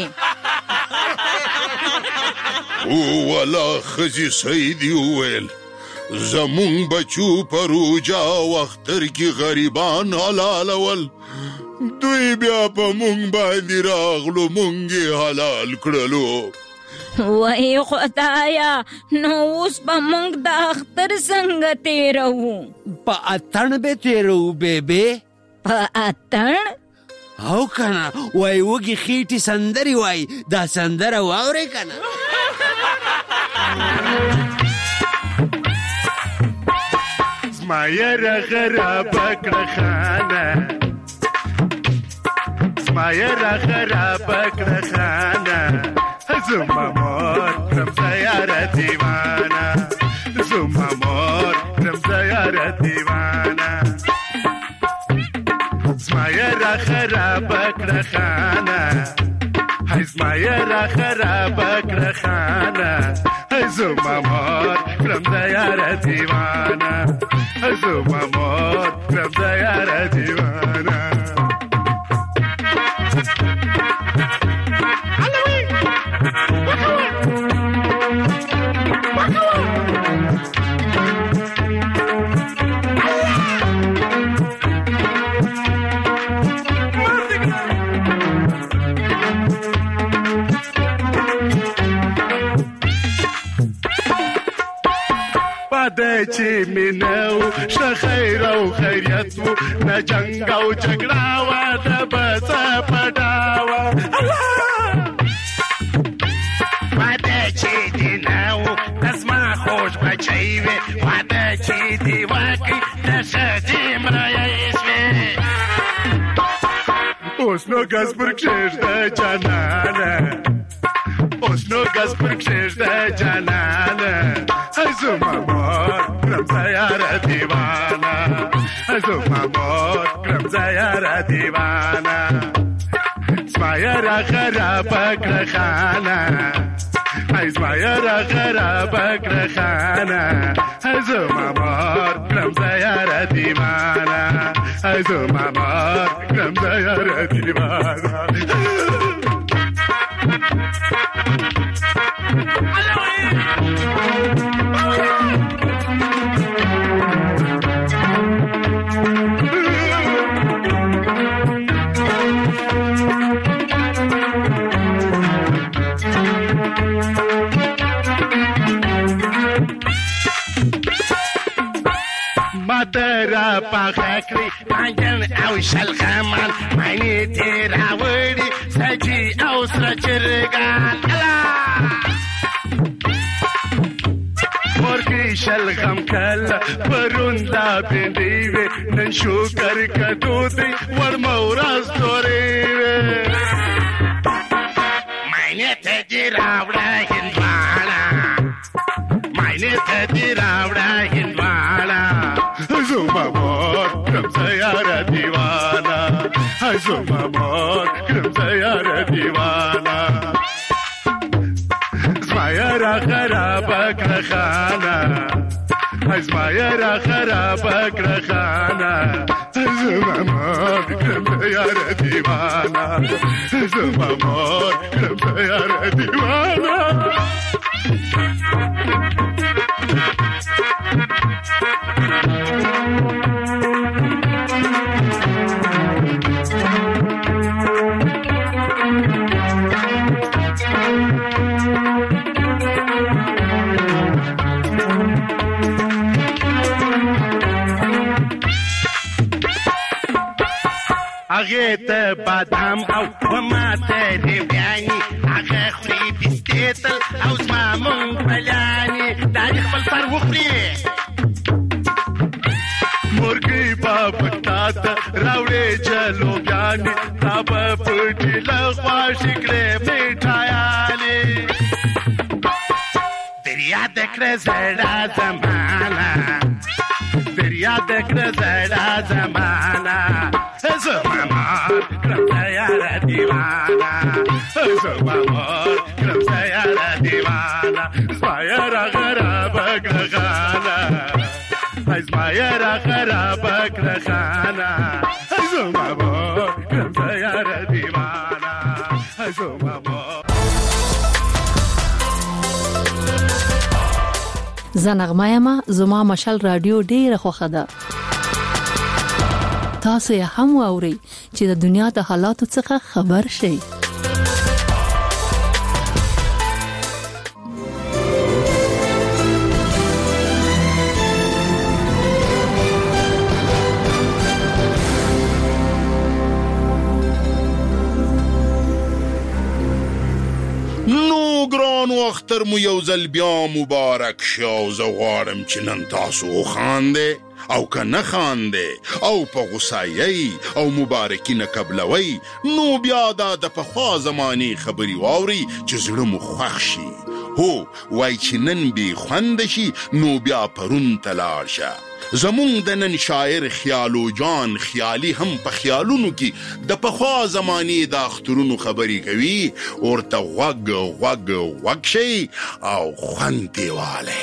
والا ښځې صحیح دي وویل زمونږ بچو په روژه او اختر کې غریبان حلالول دوی بیا په مونږ باندې راغلو مونږ یې حلال کړلو وای خدایا نو اوس به موږ د اختر څنګه تیروو؟ په اتڼ به تیروو بیبي. په اتڼ؟ او کنه وای وږي خېټې سندرې وای دا سندره واورې کنه. زما یره خرابه کړه خانه، زما یره خرابه کړه خانه، زما مور کړم زیاره دیوانه، زما مور کړم زیاره دیوانه. زما یره خرابه کړه خانه، زما یره خرابه کړه خانه، زما مور کړم زیاره دیوانه، زما مور کړم زیاره دیوانه. چې مینو شه خیر او خیریت وو، نه جنګ او جګړه وه د بڅه پډاوه. واده چې دې نه و د زما خوږ بچی وې، واده چې دې وکړي د ښځې مریی شوې. اوس نو ګز پر کښېږده جانانه، اوس نو ګز پر کښېږده جانانه، زما مور کړم زیاره دیوانه، زما مور کړم زیاره دیوانه. زما یره خرابه کړه خانه، زما یره خرابه کړه خانه، زما مور کړم زیاره دیوانه، زما مور کړم زیاره دیوانه. مدرا پاخکری پنجن او شلغمان، معنی تیرا وڑی سجی او سرچرگان. مورگی شلغم کل پروندا بندیوی، نن شوکر کدو دی ورموراز دوریوی. معنی تجی راوڑا هندوانا، معنی تجی راوڑا هندوانا، زما مور کړم زیاره دیوانه، زما مور کړم زیاره دیوانه. زما یره خرابه کړه خانه، زما یره خرابه کړه خانه، زما مور کړم زیاره دیوانه، زما مور کړم زیاره دیوانه. هغه ته بادام او وماته دی بیانی، هغه خوري بسکیتل او زما مونږ بلانی، دا دې خپل سر وخوري. مرګي بابا تا ته راوړې جلوګیانې، تا به پټي له خواشي کړې میټایانې. در یاد کړه زړه زمانه، در یاد کړه زړه زمانه، زما مور کړم زیاره دیوانه، زما مور کړم زیاره دیوانه. زما یره خرابه کړه خانه، زما یره خرابه کړه خانه، زما مور کړم زیاره دیوانه، زما مور. زه نغمه یم، زما مشال رادیو ډیره خوښه ده. تاسو یې هم واورئ چې د دنیا د حالاتو څخه خبر شئ. اختر مو یو ځل بیا مبارک شه او زه غواړم چې نن تاسو وخاندئ او که نه خاندئ او په غوسایۍ او مبارکي نه قبلوئ نو بیا دا د پخوا زمانې خبرې واورئ چې زړه مو خوښ شي. هو وای چې نن بې خونده شي نو بیا پرون ته لاړ شه. زمونږ د نن شاعر خیالو جان خیالي هم په خیالونو کې د پخوا زمانې د اخترونو خبرې کوي. ورته غوږ غوږ غوږ شئ او خوند یې والئ.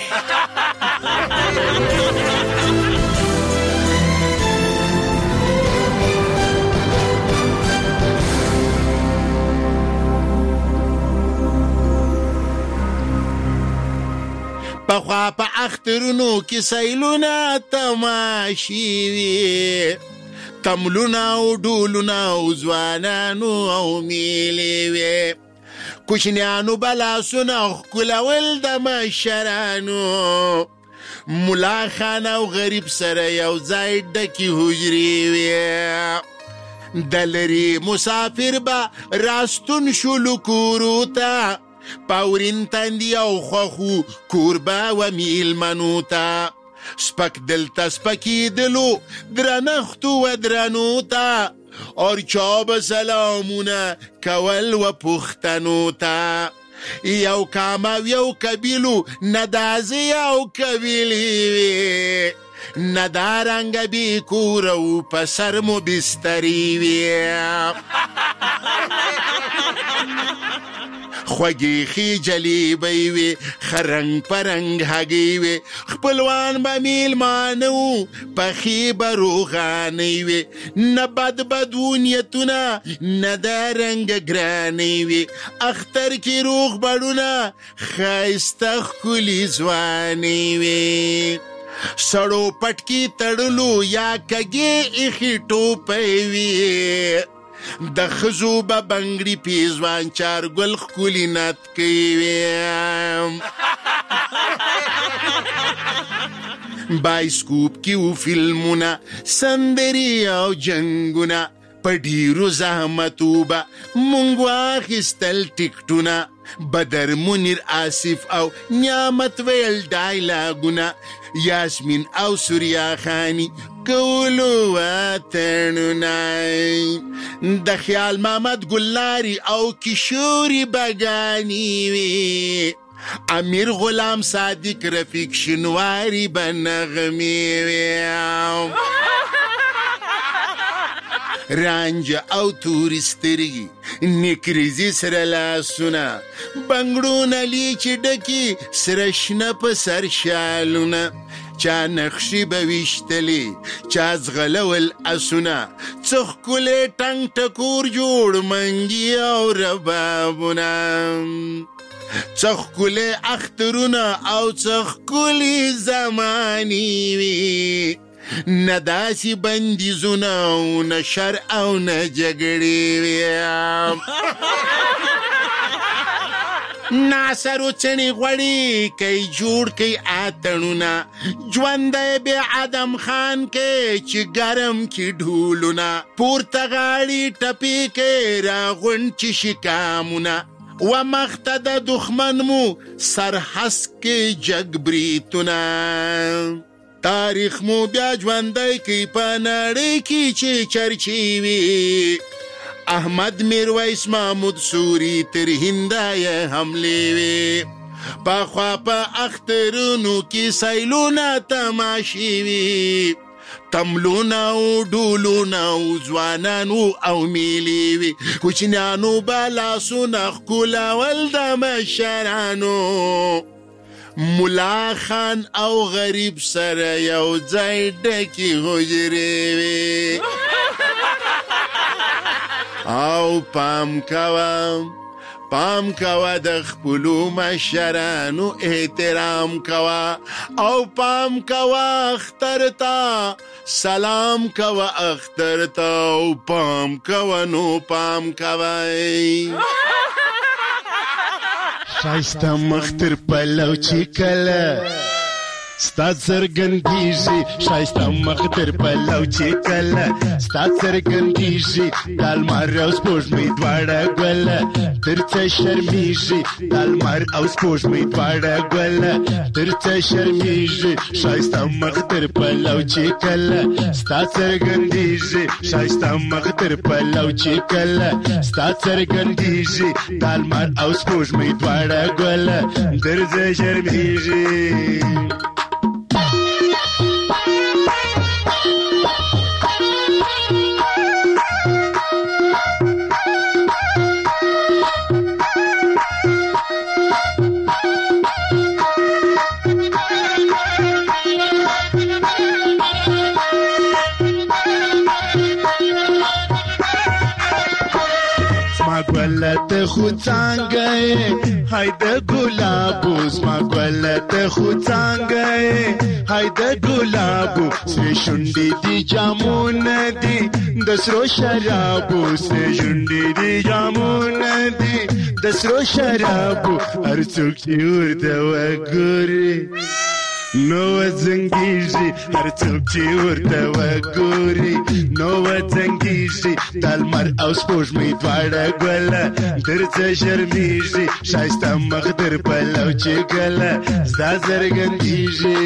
پخوا په اخترونو کې سیلونه تماشې وي، تملونه او ډولونه او ځوانانو او میلې وي، کوچنیانو به لاسونه ښکلول د مشرانو، ملا خان او غریب سره یو ځای ډکې حجرې وي، د لرې مسافر به راستون شولو کورو ته، پاورین تندی او خوخو کوربه و میلمنو ته، سپک دلته سپکېدلو درنښتو و درنو ته، ارچا به سلامونه کول و پوښتنو ته، یو کام او یو قبیلو نه دازې او قبیلې وي، نه دا رنګه بې کوره و په سر مو بسترې وي، خوږې ښې جلیبۍ وې ښه رنګ په رنګ هګۍ وې، خپلوان به میلمانه وو پخې به روغانۍ وې، نه بد بد و نیتونه نه د رنګه ګرانۍ وې، اختر کې روغ بړونه ښایسته ښکلي ځوانۍ وې، سړو پټکي تړلو یا کږې ایښې ټوپۍ وې، د ښځو به بنګړي پیزوان چارګل ښکلي نتکۍ وې، بایسکوپ کې و فلمونه سندرې او جنګونه، په ډیرو زحمتو به مونږ واخیستل ټکټونه، بدر منیر آصف او نعمت ویل ډایلاګونه، یاسمین او سوریا خانی کولو وطنونه، د خیال محمد ګلناري او کشوري بګانی وي، امیر غلام صادق رفیق شنواری به نغمې وي، رانجه او تورې سترګې نکریزي سره لاسونه، بنګړونه لیچې ډکې سره شنه په سر شالونه، چا نقشې به ویشتلې چا ځغلول اسونه، څه ښکلی ټنګ ټکور جوړ منګي او ربابونه، څه ښکلی اخترونه او څه ښکلي زمانې وي، نه داسې بندیزونه او نه شر او نه جګړې وي، ناصر و څڼې غوړې کوي جوړ کوي اتڼونه، ژوندی بې ادم خان کوي چې ګرم کې ډولونه، پورته غاړي ټپې کوي راغونډ چې شکامونه، و مخته د دښمن مو سرحسکې جګ بریتونه، تاریخ مو بیا ژوندی کوي په نړۍ کې چې چرچې وي، احمد میرویس محمود سوری تر هندایه حملې وي، پخوا په اخترونو کې سیلونه تماشې وي، تملونه او ډولونه او ځوانانو او میلې وي، کوچنیانو به لاسونه ښکلول د مشرانو، ملا خان او غریب سره یو ځای ډکې حجرې وي، او پام کوه د خپلو مشرانو احترام کوه، او پام کوه اختر ته سلام کوه اختر ته، او پام کوه نو پام کوه، شایسته مختر پلو چې کله ستا څرګندېږي ښایسته مخ تر پلو چې کله ستا څرګندېږي د لمر او سپوږمۍ دواړه ګله تر څه شرمېږي د لمر او سپوږمۍ دواړه ګله تر څه شرمېږي ښایسته مخ تر پلو چې کله ستا څرګندېږي ښایسته مخ تر پلو چې کله ستا څرګندېږي د لمر او سپوږمۍ دواړه ګله تر څه شرمېږي. ګلته خو څنګه هاي د ګلابو سما ګلته خو څنګه هاي د ګلابو سره شونډې دي جامونه دي د سرو شرابو سره شونډې دي جامونه دي د سرو شرابو هر څوک چې ورته وګوري نو وزنګېږي هر څوک چې ورته وګوري نو وزنګېږي د لمر او سپوږمۍ دواړه ګله در څه شرمېږي ښایسته مخ در پلو چې ګله ستا څرګندېږي.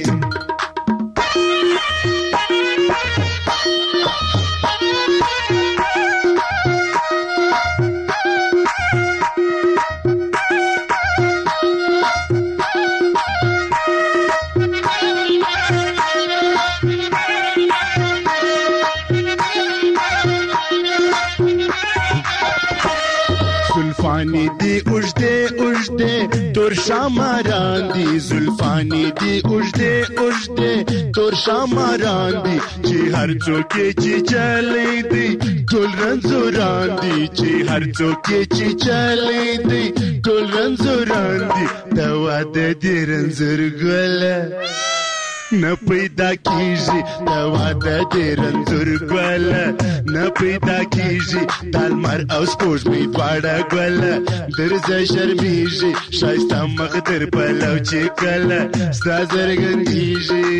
زلفانی دی اوږدې اوږدې تور شاماران دي زلفانی دی اوږدې اوږدې تور شاماران دي چې هر څوک یې چې چلی دی ټول رنځوران دي چې هر څوک یې چې چلی دی ټول رنځوران دي د واده دې رنځور ګله نه پیدا کیږي د واده دې رنځور ګله نه پیدا کیږي د لمر او سپوږمۍ دواړه ګله در څه شرمېږي ښایسته مخ در پلو چې کله ستا څرګندېږي.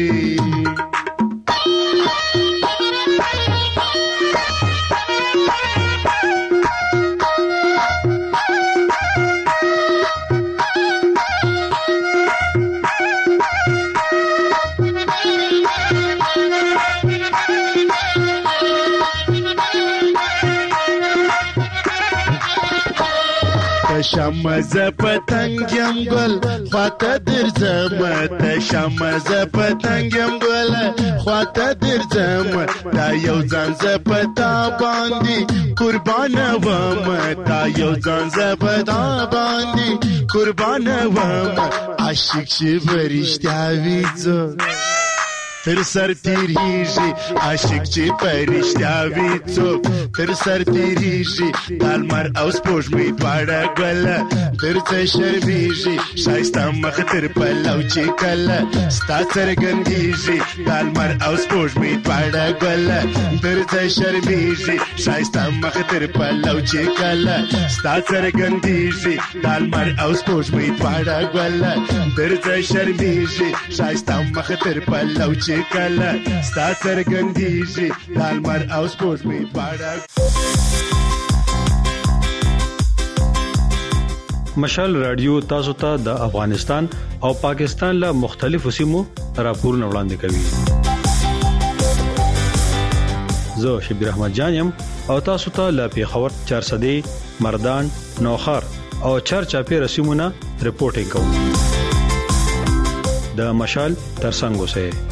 شمز پتنگم گل خواته در زمت شمز پتنگم گل خواته در زمت دا یو ځان ز پتا باندې قربان وم دا یو ځان ز پتا باندې قربان وم عاشق شي فرشتیا ویځو تر سر تیریږي عاشق چې پرشتیا وي څوک تر سر تیریږي د لمر او سپوږمۍ دواړه ګله تر څه شرمېږي ښایسته مخ تر پلو چې کله ستا څرګندېږي د لمر او سپوږمۍ دواړه ګله تر څه شرمېږي ښایسته مخ تر پلو چې کله ستا څرګندېږي د لمر او سپوږمۍ دواړه ګله تر څه شرمېږي ښایسته مخ تر پلو چې کله ستا څرګندېږي د لمر او سپوږمۍ دواړه. مشال رادیو تاسو ته د افغانستان او پاکستان له مختلفو سیمو راپورونه وړاندې کوي. زه شبیر احمد جان یم او تاسو ته له پیښور 400 مردان نوخار او چارچاپی رسیمونه رپورټینګ کوم. د مشال ترڅنګ اوسئ.